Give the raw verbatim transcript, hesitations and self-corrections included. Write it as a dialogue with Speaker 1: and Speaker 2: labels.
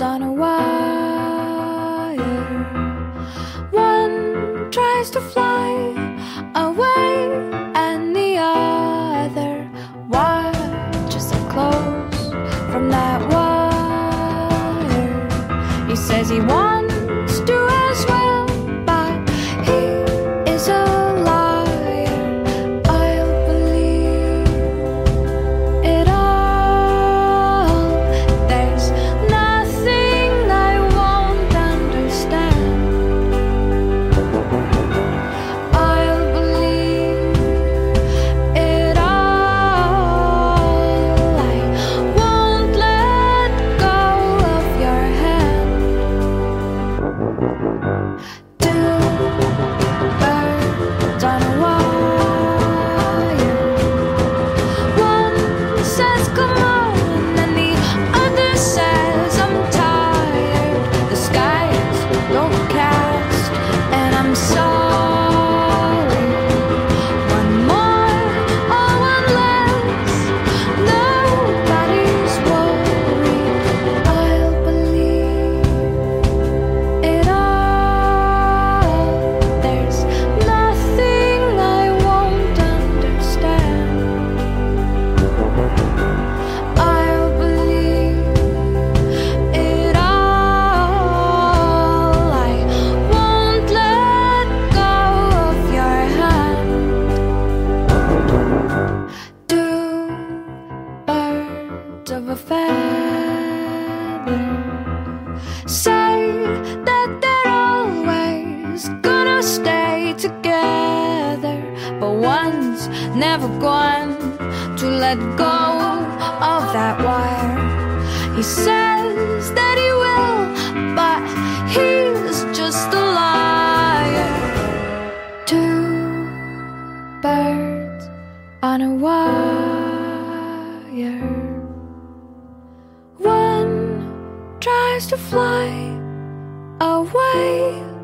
Speaker 1: on a wire. One tries to fly away, and the other watches it close from that wire. He says he wants to as well, but he is a liar. I'll believe it all. There's nothing I won't understand. I'll believe it all. I won't let go of your hand. Two birds on a wire. One says come on, and the other says I'm tired. The sky is overcast, and I'm sorry. One more or one less, nobody's worried. I'll believe it all. There's nothing I won't understand. I'll believe it all. I won't let go of your hand. Two birds of a feather say that they're always gonna stay together, but one's never going to let go of that wire. He says that he will, but he's just a liar. Two birds on a wire. One tries to fly away,